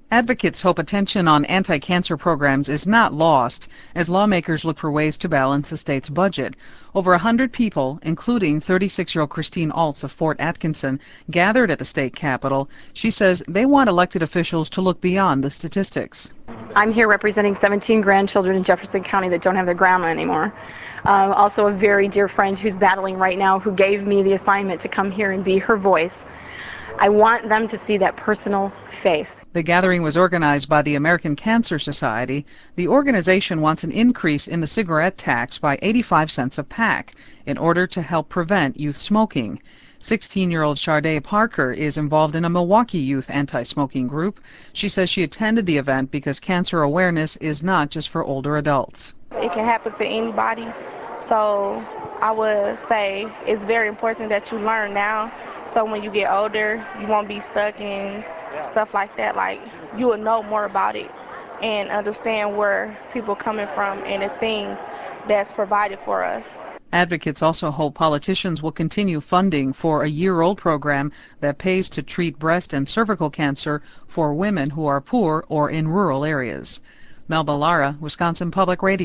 Advocates hope attention on anti-cancer programs is not lost as lawmakers look for ways to balance the state's budget. Over 100 people, including 36-year-old Christine Alts of Fort Atkinson, gathered at the state capitol. She says they want elected officials to look beyond the statistics. I'm here representing 17 grandchildren in Jefferson County that don't have their grandma anymore. Also a very dear friend who's battling right now who gave me the assignment to come here and be her voice. I want them to see that personal face. The gathering was organized by the American Cancer Society. The organization wants an increase in the cigarette tax by 85 cents a pack in order to help prevent youth smoking. 16-year-old Sharday Parker is involved in a Milwaukee youth anti-smoking group. She says she attended the event because cancer awareness is not just for older adults. It can happen to anybody, so I would say it's very important that you learn now, so when you get older, you won't be stuck in stuff like that. Like, you will know more about it and understand where people are coming from and the things that's provided for us. Advocates also hope politicians will continue funding for a year-old program that pays to treat breast and cervical cancer for women who are poor or in rural areas. Melba Lara, Wisconsin Public Radio.